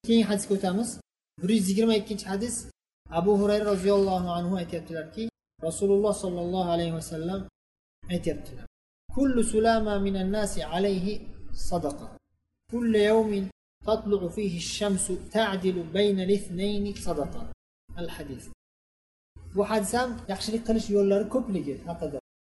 Keyingi hadisga o'tamiz. 122 hadis. Abu Hurayra roziyallohu anhu aytibdilarki, Rasululloh sollallohu alayhi vasallam aytibdilar: "Kullu sulama minan nasi alayhi sadaqa. Kullu yawmin tatlu'u fihi ash-shamsu ta'dilu bayna al-ithnayn sadaqa." Al-hadis. Bu hadis ham yaxshilik qilish yo'llari ko'pligi haqida.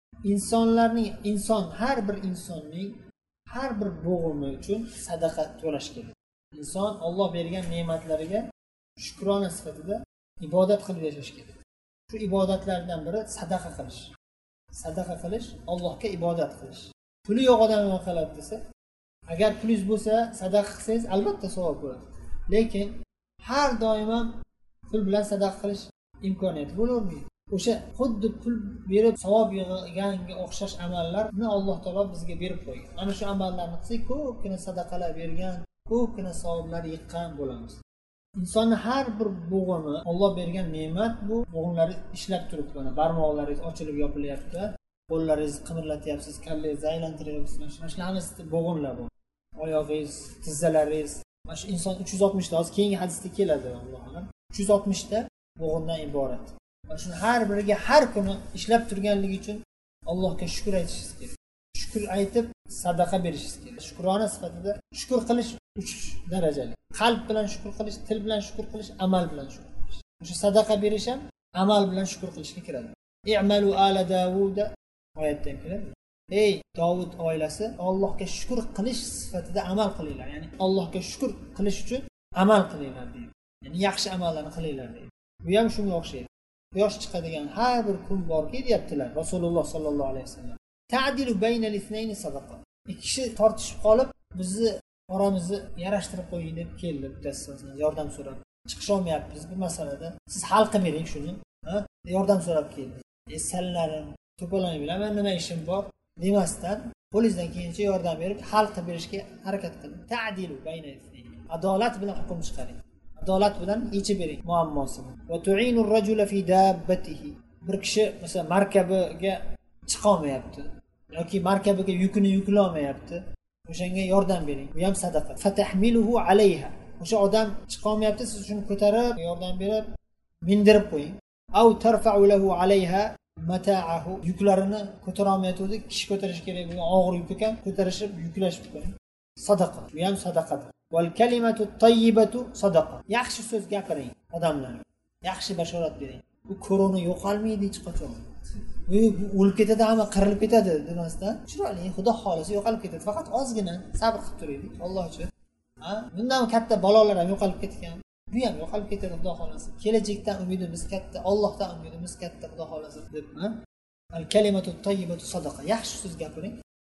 Har bir insonning har bir bo'g'imi uchun sadaqa to'lash kerak. Inson Alloh bergan ne'matlariga shukrona sifatida ibodat qilib yashash kerak. Shu ibodatlardan biri sadaqa qilish. Sadaqa qilish Allohga ibodat qilish. Puli yo'q odam nima qiladi desa, agar pulingiz bo'lsa sadaqa qilsangiz albatta savob bo'ladi. Lekin har doim ham pul bilan sadaqa qilish imkoniyati bo'lavermaydi. O'sha xuddi pul berib savob yig'ganga o'xshash amallarni Alloh taolo bizga berib qo'ygan. Mana shu amallarni qilsak, ko'pgina sadaqalar bergan, ko'pgina savoblar yiqqan bo'lamiz. Insonning har bir bo'g'imi Alloh bergan ne'mat. Bu bo'g'imlari ishlab turibdi, mana barmoqlaringiz ochilib yopilyapti, qo'llaringizni qimirlatyapsiz, kallangizni aylantiryapsiz. Mana shu hammasi bo'g'imlar bu. Oyog'ingiz, tizzalaringiz. Mana shu inson 360 ta, hozir keyingi hadisda keladi Allohning. 360 ta bo'g'imdan iborat. Mana shuni har biriga har kuni ishlab turganligi uchun Allohga shukr aytishingiz kerak. Shukr aytib sadaqa berishingiz kerak. Shukrona sifatida shukr qilish 3 darajali. Qalb bilan shukr qilish, til bilan shukr qilish, amal bilan shukr qilish. O'sha sadaqa berish ham amal bilan shukr qilishga kiradi. I'malu ala Davuda oyatda keladi. Ey Davud oilasi, Allohga shukr qilish sifatida amal qilinglar. Ya'ni Allohga shukr qilish uchun amal qilinglar deydi. Ya'ni yaxshi amallarni qilinglar deydi. Bu ham shunga o'xshaydi. Quyosh chiqadigan har bir kun borki deyaptilar Rasululloh sollallohu alayhi vasallam. Ta'dilu baynal ithnayn sadaqa. Ikki kishi tortishib qolib, bizni oramizni yarashtirib qo'ying deb keldi, bittasi yordam so'rab. Chiqish olmayapmiz bu masalada. Siz hal qilib bering shuni, yordam so'rab keldi. Sallarim, to'polonib bilaman nima ishim bor demasdan, qo'lingizdan kelgancha yordam berib hal qilib berishga harakat qiling. Ta'dilu baynal ithnayn. Adolat bilan hukm chiqaring. Adolat bilan yechib bering muammosini. Va tu'inu ar-rajula fi dabbatihi. Bir kishi masalan markabiga chiqa olmayapti yoki markabiga yukini yuklay olmayapti. O'shanga yordam bering. Bu ham sadaqa. Fatahmiluhu alayha. O'sha odam chiqa olmayapti, siz shuni ko'tarib, yordam berib, mindirib qo'ying. Aw tarfa'u lahu alayha mata'ahu. Yuklarini ko'tara olmayotganda kishi ko'tarish kerak bo'lgan og'ir yuk ekan, ko'tarishib yuklashib qo'ying. Sadaqa. Bu ham sadaqadir. Wal kalimatu tayyibatu sadaqa. Yaxshi so'z gapiring odamlarga. Yaxshi bashorat bering. Bu korona yo'qolmaydi hech qachon. Bu o'lib ketadi, hamma qirilib ketadi demasdan, chiroyli, Xudo xolisi yo'qolib ketadi. Faqat ozgina sabr qilib turaylik Alloh uchun. Bundan katta balolar ham yo'qolib ketgan. Bu ham yo'qolib ketadi Xudo xolisi. Kelajakdan umidimiz katta, Allohdan umidimiz katta Xudo xolisi deb. Al kalimatu tayyibatu sadaqa. Yaxshi so'z gapiring.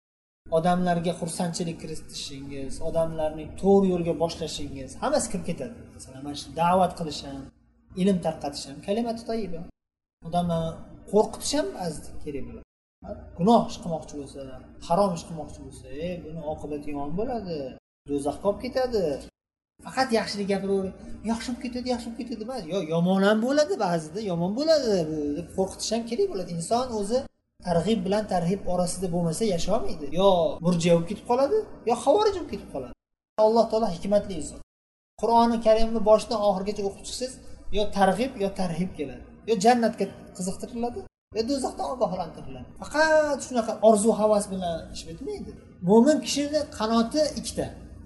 Odamlarga xursandchilik kiritishingiz, odamlarni to'g'ri yo'lga boshlashingiz, hammasi kirib ketadi. Masalan, mana shu da'vat qilish ham, ilm tarqatish ham kalimatu tayyiba. Odamlarni qo'rqitish ham azdi kerak bo'ladi. Gunoh ish qilmoqchi bo'lsa, harom ish qilmoqchi bo'lsa, buni oqibati yomon bo'ladi, do'zaxga olib ketadi. Faqat yaxshilik gapiravering. Yaxshi bo'lib ketadi emas. Yomon ham bo'ladi ba'zida, yomon bo'ladi deb qo'rqitish ham kerak bo'ladi. Inson o'zi targ'ib bilan tarhib orasida bo'lmasa yasholmaydi. Yo murjiya bo'lib ketib qoladi, yo xavorij bo'lib ketib qoladi. Alloh taolo hikmatli inson. Qur'oni Karimni boshidan oxirigacha o'qib chiqsangiz, yo targ'ib yo tarhib keladi. Yo jannatga qiziqtiriladi, yo do'zaxdan ogohlantiriladi. Faqat shunaqa orzu havas bilan ish bitmaydi. Mo'min kishining qanoti ikkita.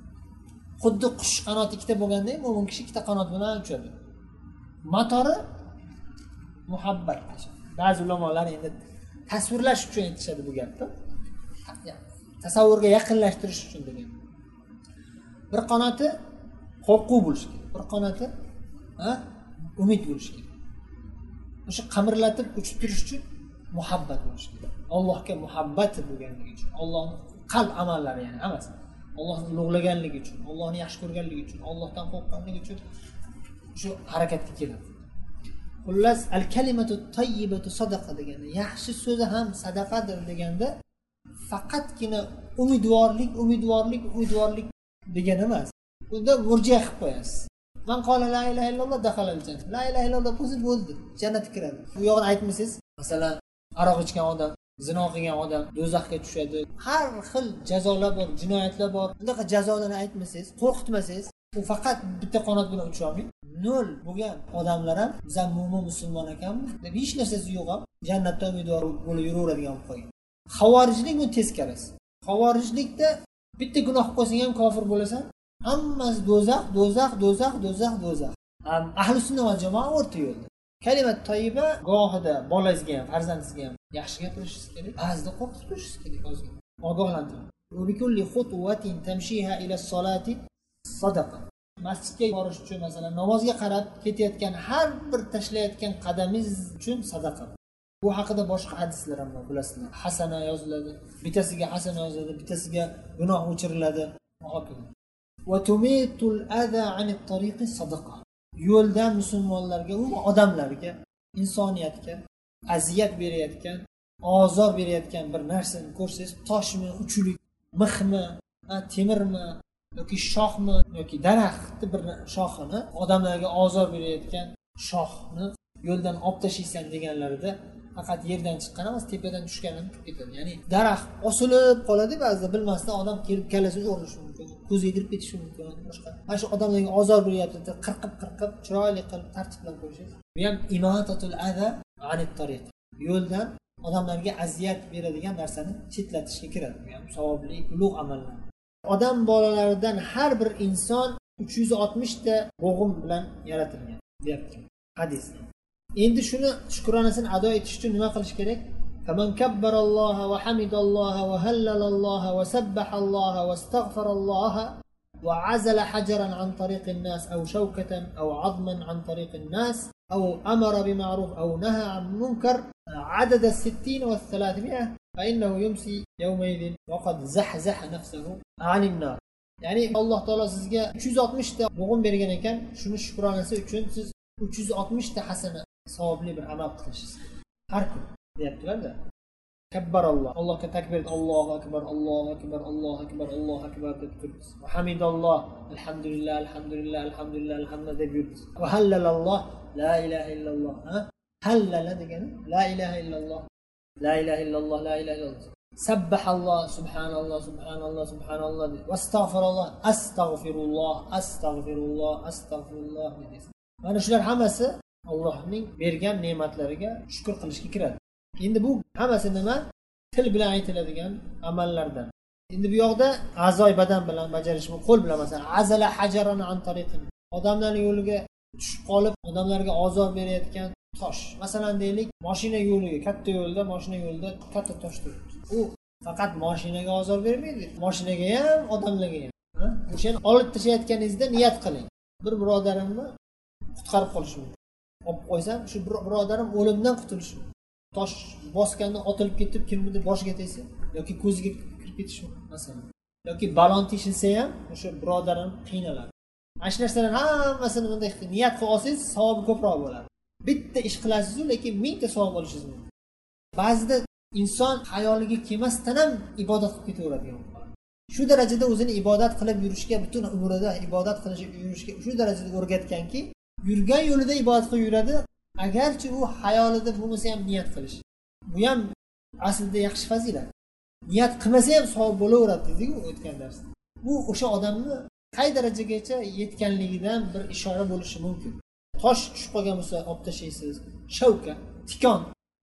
Xuddi qush qanoti ikkita bo'lgandek, mo'min kishi ikkita qanot bilan uchadi. Motori muhabbat. Ba'zi ulamolar endi tasvirlash uchun aytishadi bu gapni. Tasavvurga yaqinlashtirish uchun degan. Bir qanoti qo'rquv bo'lishi kerak. Bir qanoti umid bo'lishi kerak. O'sha qamirlatib uchib turish uchun muhabbat bo'lishi kerak. Allohga muhabbati bo'lganligi uchun, Allohning qalb amallari ya'ni emas. Allohni ulug'laganligi uchun, Allohni yaxshi ko'rganligi uchun, Allohdan qo'rqqanligi uchun shu harakatga keladi. Xullas, al-kalimatu tayyibatu sadaqa deganda, yaxshi so'zi ham sadaqadir deganda faqatgina umidvorlik degan emas. Bunda murjiya qilib qo'yasiz. Man qala la ilaha illalloh dakhala al-jannah. La ilaha illalloh bo'ldi, jannatga kiradi. Bu yog'ini aytmaysiz. Masalan, aroq ichgan odam, zino qilgan odam do'zaxga tushadi. Har xil jazolar bor, jinoyatlar bor. Bunaqa jazolarni aytmasangiz, qo'rqitmasangiz, u faqat bitta qanot bilan ucha olmaydi. Nol bo'lgan odamlar ham biz ham mo'min musulmon ekanmiz deb hech narsasi yo'q ham jannatda umidvor bo'lib yuraveradigan bo'lib qolgan. Xavorijlik bu teskarisi. Xavorijlikda bitta gunoh qilib qo'ysang ham kofir bo'lasan, hammasi do'zax. Ahli sunna va jamoa o'rta yo'lda. Kalimat toyiba gohida bolangizga ham, farzandingizga ham yaxshi gapirishingiz kerak. Ba'zida qo'rqitib turishingiz kerak o'zingizga. Ogohlantiring. Va bikulli xutwatin tamshiha ila solati sadaqa. Masjidga borish uchun masalan namozga qarab ketayotgan har bir tashlayotgan qadamingiz uchun sadaqa. Bu haqida boshqa hadislar ham bor, bilasizlar. Hasana yoziladi, bittasiga hasana yoziladi, bittasiga gunoh o'chiriladi. Va tumitul adha anit tariqi sadaqa. Yo'ldan musulmonlarga, umuman odamlarga, insoniyatga aziyat berayotgan, ozor berayotgan bir narsani ko'rsangiz, toshmi, uchulik, mixmi, temirmi yoki shoxmi yoki daraxtni bir shoxini odamlarga ozor berayotgan shoxni yo'ldan olib tashlaysan deganlarida faqat yerdan chiqqan emas, tepadan tushganini ketadi. Ya'ni daraxt osilib qoladi, ba'zida bilmasdan odam kelib kallasini o'rnishi mumkin, ko'ziga kirib ketishi mumkin, boshqa. Mana shu odamlarga ozor beryapti deb qirqib chiroyli qilib tartiblab qo'yishingiz. Bu ham imatatul adha anit tariq. Yo'ldan odamlarga aziyat beradigan narsani chetlatishga kiradi. Bu ham savobli, ulug' amallar. Odam bolalaridan har bir inson 360 ta bo'g'im bilan yaratilgan, deyapti hadis. Endi shuni shukronasini ado etish uchun nima qilish kerak? Faman kabbaralloha va hamidalloha va hallalalloha va sabbahalloha va astaghfaralloha va azala hajaran an tariqin nas aw shawkatan aw azman an tariqin nas aw amara bima'ruf aw naha an munkar adada 60 wa 300 fa innahu yumsi yawmaydin wa qad zahzaha nafsuhu 'anil nar. Ya'ni Alloh taolo sizga 360 ta bo'g'im bergan ekan, shuni shukronasi uchun siz 360 ta hasana savobli bir amal qilishingiz har kun deyaptilar-da. Kabbaralloh, Allohga takbir, Allohu akbar, Allohu akbar, Allohu akbar, Allohu akbar deb turibsiz. Va hamidalloh, alhamdulillah, alhamdulillah, alhamdulillah, alhamdulillah deb yuribsiz. Va hallalalloh, la ilaha illalloh. Hallala degani la ilaha illalloh, la ilaha illalloh, la ilaha illalloh. Sabbahalloh, subhanalloh, subhanalloh, subhanalloh. Va astag'firulloh, astag'firulloh, astag'firulloh, astag'firulloh deysiz. Mana shular hammasi Allohning bergan ne'matlariga shukr qilishga kiradi. Endi bu hammasi nima? Til bilan aytiladigan amallardan. Endi bu yoqda a'zoy badan bilan bajarish, qo'l bilan masalan azala hajaran an tariqin. Odamlarning yo'liga tushib qolib, odamlarga ozor berayotgan tosh. Masalan deylik, mashina yo'liga, katta yo'lda, mashina yo'lida katta tosh turibdi. U faqat mashinaga ozor bermaydi, mashinaga ham, odamlarga ham. O'shani olib tashlayotganingizda niyat qiling. Bir birodarimni qutqarib qolish mumkin. Olib qo'ysam, shu birodarim o'limdan qutulishi mumkin. Tosh bosganda otilib ketib, kimnidir boshiga tegsa yoki ko'ziga kirib ketishi mumkin masalan. Yoki balon teshilsa ham o'sha birodarim qiynaladi. Mana shu narsalar hammasini bunday niyat qilib olsangiz, savobi ko'proq bo'ladi. Bitta ish qilasiz-ku, lekin 1000 ta savob olishingiz mumkin. Ba'zida inson xayoliga kelmasdan ham ibodat qilib ketaveradigan bo'ladi. Shu darajada o'zini ibodat qilib yurishga, butun umrida ibodat qilib yurishga shu darajada o'rgatganki, yurgan yo'lida ibodat qilib yuradi, agarchi u xayolida bo'lmasa ham niyat qilish. Bu ham aslida yaxshi fazilat. Niyat qilmasa ham savob bo'laveradi dedik-ku o'tgan darsda. Bu o'sha odamni qay darajagacha yetganligidan bir ishora bo'lishi mumkin. Tosh tushib qolgan bo'lsa, olib tashlaysiz. Shavka, tikon,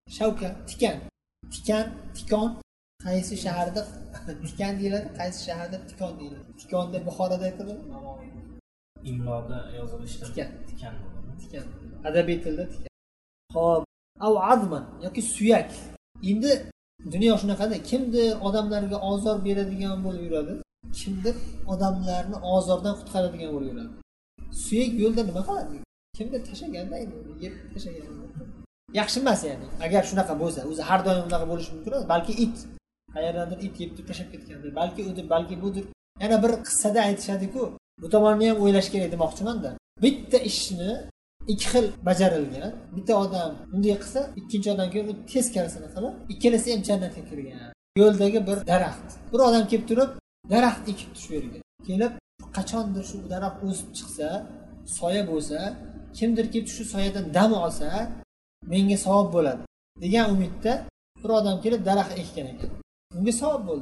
tikon. Qaysi shaharda tikan deyiladi, qaysi shaharda tikon deyiladi. Tikon deb Buxoroda aytiladi. Imloda yozilishda tikan. Adabiy tilda tikan. Xo'p, av azman yoki suyak. Endi dunyo shunaqada, kimdir odamlarga ozor beradigan bo'lib yuradi, kimdir odamlarni ozordan qutqaradigan bo'lib yuradi. Suyak yo'lda nima qiladi? Kimdir tashaganda, yeb tashaganda. Yaxshi emas ya'ni. Agar shunaqa bo'lsa, o'zi har doim unaqa bo'lishi mumkin emas, balki it qayerdandir it yeb tashab ketgandir, balki udir, balki budir. Yana bir qissada aytishadi-ku, bu tomonni ham o'ylash kerak demoqchiman-da. Bitta ishni ikki xil bajarilgan. Bitta odam bunday qilsa, ikkinchi odam kelib teskarisini qilib, ikkalasi ham jannatga kirgan. Yo'ldagi bir daraxt. Bir odam kelib turib, daraxt ekibdi shu yerga. Kelib, qachondir shu daraxt o'sib chiqsa, soya bo'lsa, kimdir kelib shu soyadan dam olsa, menga savob bo'ladi degan umidda bir odam kelib daraxt ekkan ekan. Unga savob bo'ldi.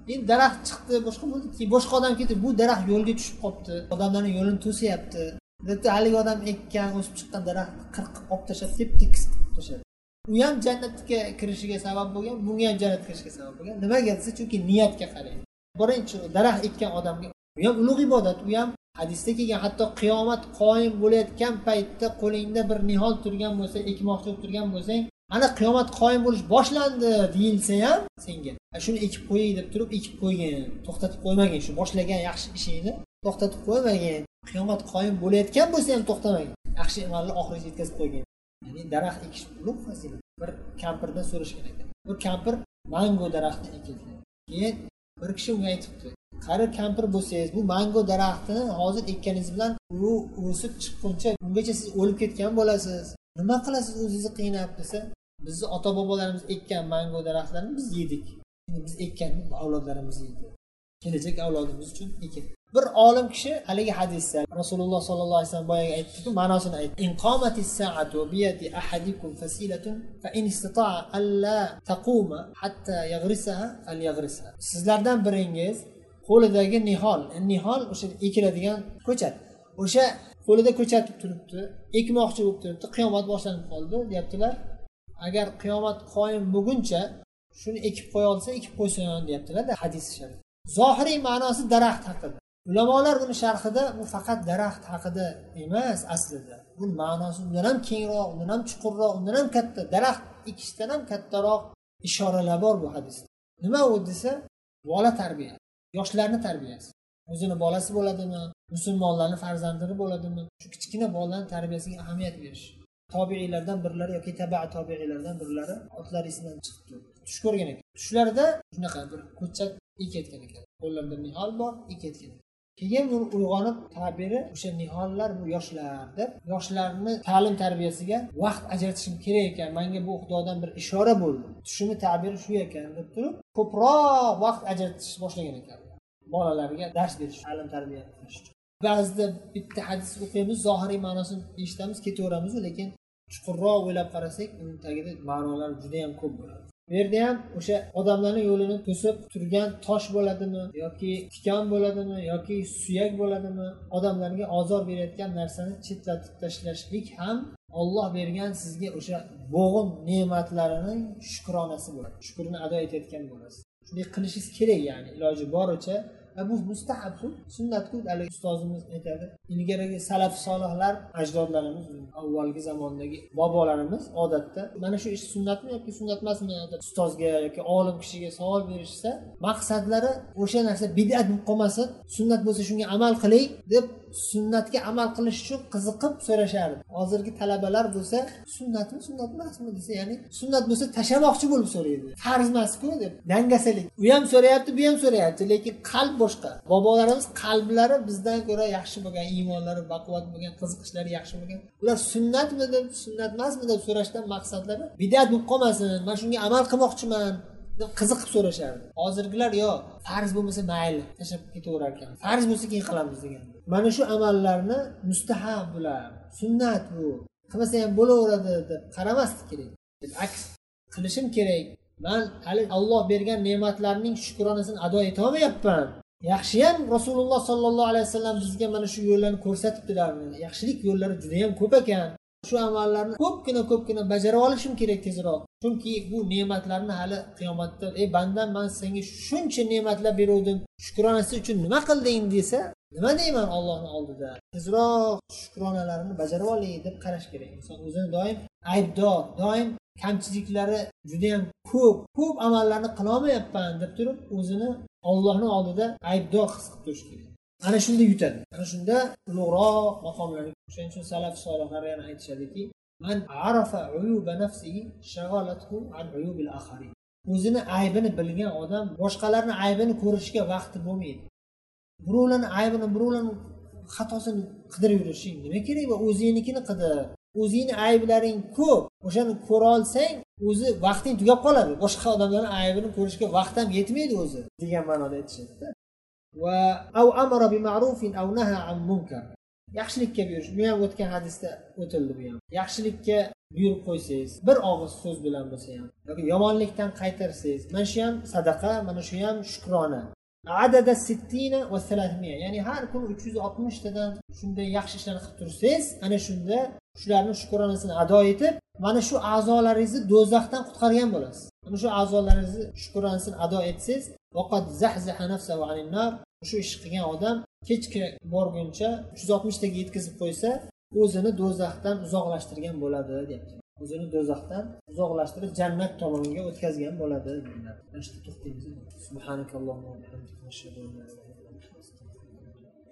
endi daraxt chiqdi, boshqa bo'ldi, keyin boshqa odam ketib, bu daraxt yo'lga tushib qolibdi, odamlarning yo'lini to'sayapti deb haligi odam ekkan, o'sib chiqqan daraxtni qirqib olib tashlab, tep-tekis qilib tashladi. U ham jannatga kirishiga sabab bo'lgan, bunga ham jannatga kirishiga sabab bo'lgan. Nimaga desa, chunki niyatga qaraydi. Birinchi daraxt ekkan odamga bu ham ulug' ibodat, u ham hadisda kelgan, hatto qiyomat qoyim bo'layotgan paytda qo'lingda bir nihol turgan bo'lsa, ekmoqchi bo'lib turgan bo'lsang, ana qiyomat qoyim bo'lish boshlandi deyilsa ham senga shuni ekib qo'ying deb turib ekib qo'ygin, to'xtatib qo'ymagin, shu boshlagan yaxshi ishingni to'xtatib qo'ymagin, qiyomat qoyim bo'layotgan bo'lsa ham to'xtamagin, yaxshi amalni oxiriga yetkazib qo'ygin. Ya'ni daraxt ekish ulug' fazilat. Bir kampirdan so'rashgan ekan, bir kampir mango daraxtini ekilgan, keyin bir kishi unga aytibdi, qari kampir bo'lsangiz, bu mango daraxtini hozir ekkaningiz bilan u o'sib chiqquncha ungacha siz o'lib ketgan bo'lasiz, nima qilasiz o'zingizni qiynab desa, bizni ota bobolarimiz ekkan mango daraxtlarini biz yedik, biz ekkanni avlodlarimiz yedi, kelajak avlodimiz uchun ekin. Bir olim kishi haligi hadisda Rasululloh sollallohu alayhi vasallam boyaga aytdi-ku, ma'nosini aytdi. Inqomatis sa'atu bi yadi ahadikum fasilatun fa in istata'a alla taquma hatta yaghrisaha falyaghrisa. Sizlardan biringiz qo'lidagi nihol o'sha ekiladigan ko'chat, o'sha qo'lida ko'chat turibdi, ekmoqchi bo'lib turibdi, qiyomat boshlanib qoldi deyaptilar. Agar qiyomat qoyim bo'lguncha shuni ekib qo'ya olsa, ekib qo'ysin deyaptilar-da hadis sharif. Zohiriy ma'nosi daraxt haqida. Ulamolar buni sharhida bu faqat daraxt haqida emas aslida. Bu ma'nosi undan ham kengroq, undan ham chuqurroq, undan ham katta, daraxt ekishdan ham kattaroq ishoralar bor bu hadisda. Nima u desa, bola tarbiya, yoshlarni tarbiyasi. O'zini bolasi bo'ladimi, musulmonlarning farzandlari bo'ladimi, shu kichkina bolalarning tarbiyasiga ahamiyat berish. Tobiiylardan birlari yoki tabi'a tobiiylardan birlari otlar isidan chiqdi. Tush ko'rgan ekan. Tushlarida shunaqa bir ko'chat ekayotgan ekan. Qo'llarida nihol bor, ekayotgan. Keyin u uyg'onib ta'biri o'sha nihollar bu yoshlar deb, yoshlarni ta'lim tarbiyasiga vaqt ajratishim kerak ekan. Menga bu Xudodan bir ishora bo'ldi. Tushimni ta'biri shu ekan deb turib, ko'proq vaqt ajratish boshlagan ekan. Bolalarga dars berish, ta'lim tarbiya qilish. Ba'zida bitta hadis o'qiymiz, zohiriy ma'nosini eshitamiz, ketaveramiz, lekin chuqurroq o'ylab qarasak, uning tagida ma'nolar juda ham ko'p bo'ladi. Bu yerda ham o'sha odamlarning yo'lini to'sib turgan tosh bo'ladimi, yoki tikan bo'ladimi, yoki suyak bo'ladimi, odamlarga ozor berayotgan narsani chetlatib tashlashlik ham Alloh bergan sizga o'sha bo'g'in ne'matlarining shukronasi bo'ladi. Shukrini ado etayotgan bo'lasiz. Shunday qilishingiz kerak, ya'ni iloji boricha. Bu mustahab, sunnatku. Ali ustozimiz aytadi, ilgarigi salaf solihlar, ajdodlarimiz, avvalgi zamondagi bobolarimiz odatda mana shu ish sunnatmi yoki sunnat emasmi deb ustozga yoki olim kishiga savol berishsa, maqsadlari o'sha narsa bid'at bo'lib qolmasin, sunnat bo'lsa shunga amal qiling deb sunnatga amal qilish uchun qiziqib so'rashardi. Hozirgi talabalar bo'lsa, sunnatmi, sunnat emasmi desa, ya'ni sunnat bo'lsa tashamoqchi bo'lib so'raydi. Farz emas-ku deb dangasalik. U ham so'rayapti, bu ham so'rayapti, lekin qalb boshqa. Bobolarimiz qalblari bizdan ko'ra yaxshi bo'lgan, iymonlari baquvvat bo'lgan, qiziqishlari yaxshi bo'lgan. Ular sunnatmi deb, sunnat emasmi deb so'rashdan maqsadlari bid'at bo'lib qolmasin, men shunga amal qilmoqchiman deb qiziqib so'rashardi. Hozirgilar yo farz bo'lmasa mayli, tashlab ketaverar ekan. Farz bo'lsa keyin qilamiz degan. Mana shu amallarni mustahab bular, sunnat bu, qilmasa ham bo'laveradi deb qaramaslik kerak. Aks qilishim kerak. Men hali Alloh bergan ne'matlarning shukronasini ado eta olmayapman. Yaxshiyam Rasululloh sollallohu alayhi vasallam bizga mana shu yo'llarni ko'rsatibdilar. Yaxshilik yo'llari juda ham ko'p ekan. Shu amallarni ko'pgina bajarib olishim kerak tezroq. Chunki bu ne'matlarni hali qiyomatda, bandam, men senga shuncha ne'matlar berdim, shukronasi uchun nima qilding desa, nima deyman Allohning oldida? Tezroq shukronalarni bajarib olay deb qarash kerak. Inson o'zini doim aybdor, doim kamchiliklari juda ham ko'p amallarni qila olmayapman deb turib, o'zini Allohning oldida aybdor his qilib turish kerak. Ana shunda yutadi. Ana shunda ulug'roq maqomlarga. Shuning uchun salaf solihlar yana aytishadiki, man arafa uyuba nafsihi shaghalathu an uyubil akharin. O'zini aybini bilgan odam boshqalarning aybini ko'rishga vaqti bo'lmaydi. Birovlarning aybini, birovlarning xatosini qidirib yurishing nima kerak? Va o'zingnikini qidir. O'zingning ayblaring ko'p. O'shani ko'ra olsang, o'zi vaqting tugab qoladi. Boshqa odamlarning aybini ko'rishga vaqt ham yetmaydi o'zi degan ma'noda aytishadi. Va aw amara bi ma'rufin aw naha an munkar. yaxshilikka buyurish. Bu ham o'tgan hadisda o'tildi bu ham. Yaxshilikka buyurib qo'ysangiz, bir og'iz so'z bilan bo'lsa ham yoki yomonlikdan qaytarsangiz, mana shu ham sadaqa, mana shu ham shukrona. Adada 60 va 300, ya'ni har kuni 360 tadan shunday yaxshi ishlarni qilib tursangiz, ana shunda shularning shukronasini ado etib, mana shu a'zolaringizni do'zaxdan qutqargan bo'lasiz. Mana shu a'zolaringizni shukronasini ado etsangiz, vaqat zahzaha nafsahu anin nar, shu ish qilgan odam kechga borguncha 360 taga yetkazib qo'ysa, o'zini do'zaxdan uzoqlashtirgan bo'ladi, deyapti. O'zini do'zaxdan uzoqlashtirib jannat tomoniga o'tkazgan bo'ladi. Mana shu to'xtaymiz. Subhanakallohumma va bihamdika, ashhadu an la ilaha illa anta